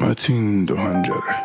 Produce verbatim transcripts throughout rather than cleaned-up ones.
متین دو هنجره.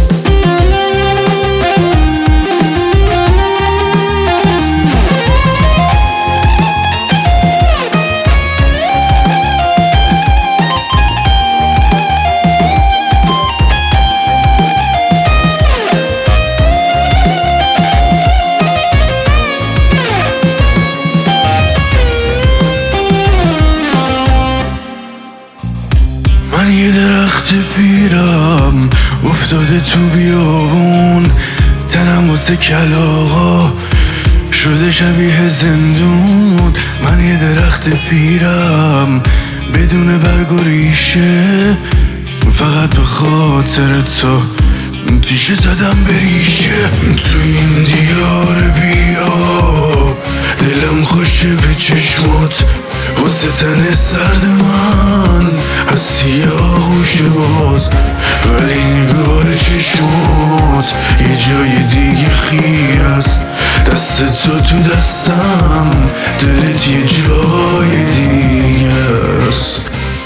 من یه درخت پیرم افتاده تو بیابون، تنم واسه کلاغا شده شبیه زندون. من یه درخت پیرم بدون برگ و ریشه، فقط به خاطر تو تیشه زدم به ریشه. تو این دیار بیاب دلم خوشه به چشمات، واسه تن سرد من از سیاه و شباز، ولی نگاه چشمات یه جای دیگه خیر است. دست تو تو دستم، دلت یه جای دیگه است.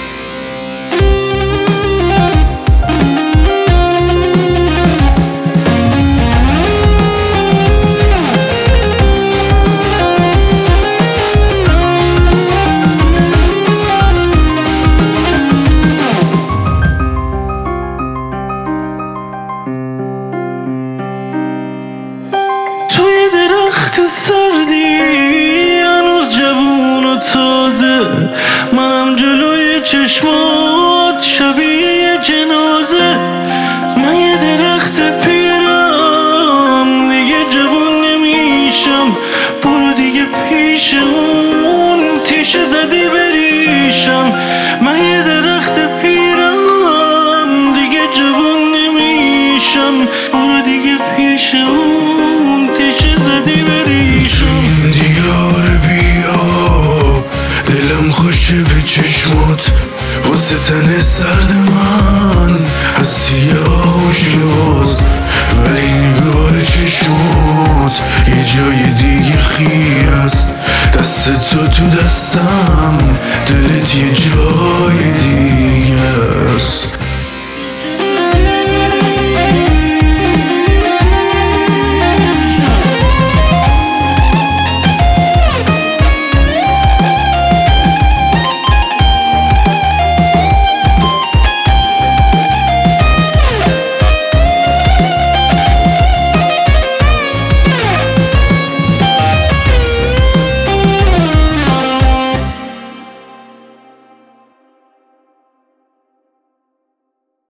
سردی هنوز جوون و تازه، منم جلوی چشمات شبیه جنازه. من یه درخت پیرم دیگه جوون نمیشم، برو دیگه پیشمون تیشه زدی بریشم. من یه درخت پیرم دیگه جوون نمیشم، برو دیگه پیشمون تیشه زدی بریشم. این دیار بیاب دلم خوشه به چشمات، واسه تن سرد من از سیاه و شباز، ولی نگاه چشمات یه جای دیگه خیر است. دست تو تو دست